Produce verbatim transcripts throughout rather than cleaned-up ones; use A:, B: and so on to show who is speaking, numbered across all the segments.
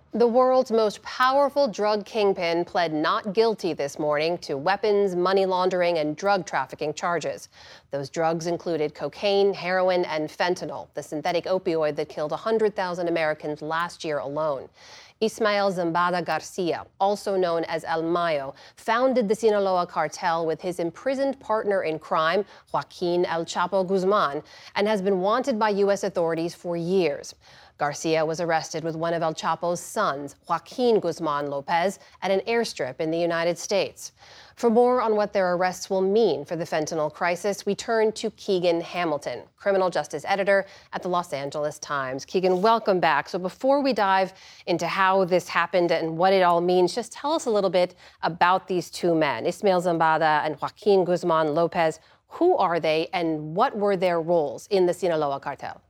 A: The world's most powerful drug kingpin pled not guilty this morning to weapons, money laundering, and drug trafficking charges. Those drugs included cocaine, heroin, and fentanyl, the synthetic opioid that killed one hundred thousand Americans last year alone. Ismael Zambada Garcia, also known as El Mayo, founded the Sinaloa cartel with his imprisoned partner in crime, Joaquin El Chapo Guzman, and has been wanted by U S authorities for years. Garcia was arrested with one of El Chapo's sons, Joaquin Guzman Lopez, at an airstrip in the United States. For more on what their arrests will mean for the fentanyl crisis, we turn to Keegan Hamilton, criminal justice editor at the Los Angeles Times. Keegan, welcome back. So before we dive into how this happened and what it all means, just tell us a little bit about these two men, Ismael Zambada and Joaquin Guzman Lopez. Who are they and what were their roles in the Sinaloa cartel?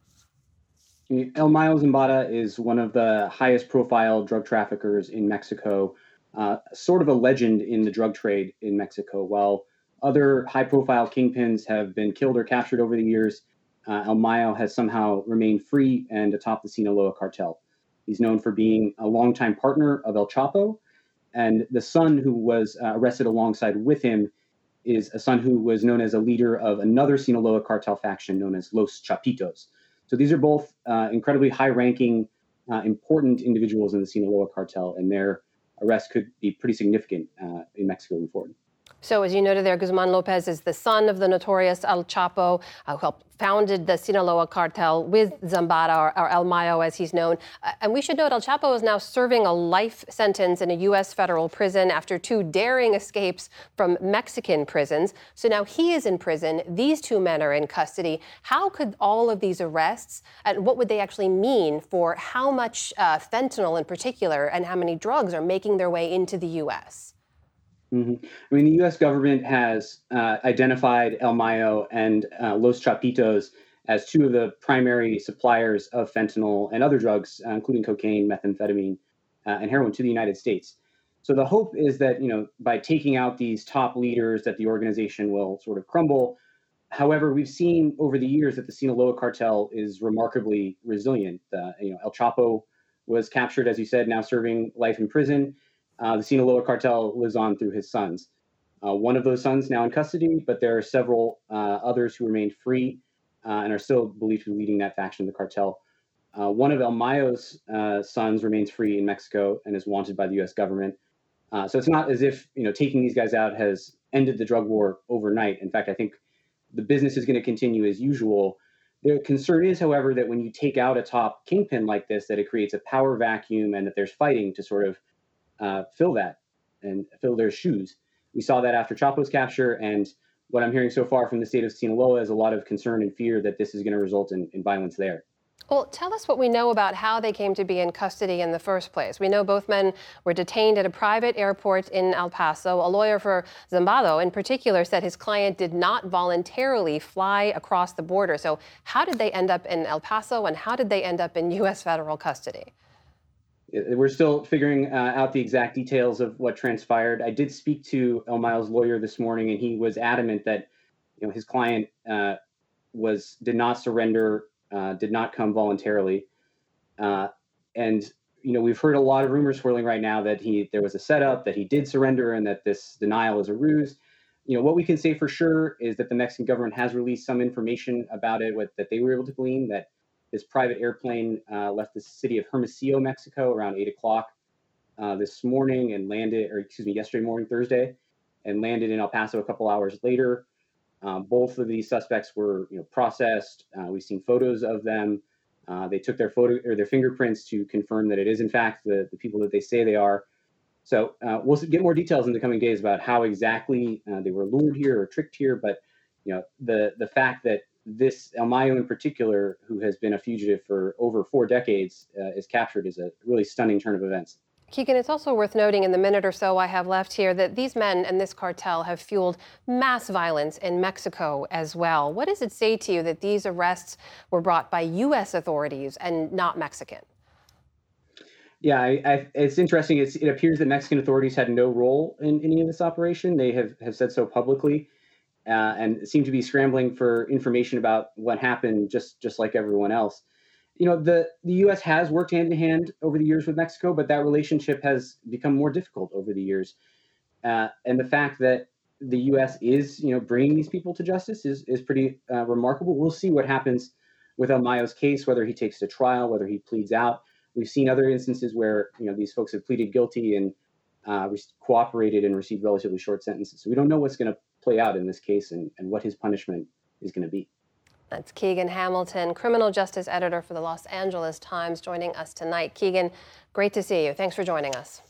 B: El Mayo Zambada is one of the highest profile drug traffickers in Mexico, uh, sort of a legend in the drug trade in Mexico. While other high profile kingpins have been killed or captured over the years, uh, El Mayo has somehow remained free and atop the Sinaloa cartel. He's known for being a longtime partner of El Chapo, and the son who was uh, arrested alongside with him is a son who was known as a leader of another Sinaloa cartel faction known as Los Chapitos. So these are both uh, incredibly high-ranking, uh, important individuals in the Sinaloa cartel, and their arrest could be pretty significant uh, in Mexico moving forward.
A: So, as you noted there, Guzman Lopez is the son of the notorious El Chapo, uh, who helped founded the Sinaloa cartel with Zambada, or, or El Mayo as he's known. Uh, and we should note El Chapo is now serving a life sentence in a U S federal prison after two daring escapes from Mexican prisons. So now he is in prison. These two men are in custody. How could all of these arrests, and what would they actually mean for how much uh, fentanyl in particular and how many drugs are making their way into the U S?
B: Mm-hmm. I mean, the U S government has uh, identified El Mayo and uh, Los Chapitos as two of the primary suppliers of fentanyl and other drugs, uh, including cocaine, methamphetamine, uh, and heroin, to the United States. So the hope is that, you know, by taking out these top leaders, that the organization will sort of crumble. However, we've seen over the years that the Sinaloa cartel is remarkably resilient. Uh, you know, El Chapo was captured, as you said, now serving life in prison. Uh, the Sinaloa cartel lives on through his sons. Uh, one of those sons now in custody, but there are several uh, others who remain free uh, and are still believed to be leading that faction of the cartel. Uh, one of El Mayo's uh, sons remains free in Mexico and is wanted by the U S government. Uh, so it's not as if, you know, taking these guys out has ended the drug war overnight. In fact, I think the business is going to continue as usual. The concern is, however, that when you take out a top kingpin like this, that it creates a power vacuum and that there's fighting to sort of Uh, fill that and fill their shoes. We saw that after Chapo's capture, and what I'm hearing so far from the state of Sinaloa is a lot of concern and fear that this is going to result in, in violence there.
A: Well, tell us what we know about how they came to be in custody in the first place. We know both men were detained at a private airport in El Paso. A lawyer for Zambada, in particular, said his client did not voluntarily fly across the border. So how did they end up in El Paso, and how did they end up in U S federal custody?
B: We're still figuring uh, out the exact details of what transpired. I did speak to El Mayo's lawyer this morning, and he was adamant that, you know, his client uh, was did not surrender, uh, did not come voluntarily, uh, and you know we've heard a lot of rumors swirling right now that he there was a setup, that he did surrender, and that this denial is a ruse. You know what we can say for sure is that the Mexican government has released some information about it, with, that they were able to glean, that this private airplane uh, left the city of Hermosillo, Mexico, around eight o'clock uh, this morning and landed, or excuse me, yesterday morning, Thursday, and landed in El Paso a couple hours later. Um, both of these suspects were, you know, processed. Uh, we've seen photos of them. Uh, they took their photo or their fingerprints to confirm that it is in fact the, the people that they say they are. So uh, we'll get more details in the coming days about how exactly uh, they were lured here or tricked here. But you know, the the fact that this El Mayo in particular, who has been a fugitive for over four decades, uh, is captured is a really stunning turn of events.
A: Keegan, it's also worth noting in the minute or so I have left here that these men and this cartel have fueled mass violence in Mexico as well. What does it say to you that these arrests were brought by U S authorities and not Mexican?
B: Yeah, I, I, it's interesting. It's, it appears that Mexican authorities had no role in any of this operation. They have, have said so publicly. Uh, and seem to be scrambling for information about what happened, just just like everyone else. You know, the the U S has worked hand in hand over the years with Mexico, but that relationship has become more difficult over the years. Uh, and the fact that the U S is, you know, bringing these people to justice is is pretty uh, remarkable. We'll see what happens with El Mayo's case, whether he takes to trial, whether he pleads out. We've seen other instances where, you know, these folks have pleaded guilty and uh, re- cooperated and received relatively short sentences. So we don't know what's going to play out in this case and, and what his punishment is going to be.
A: That's Keegan Hamilton, criminal justice editor for the Los Angeles Times, joining us tonight. Keegan, great to see you. Thanks for joining us.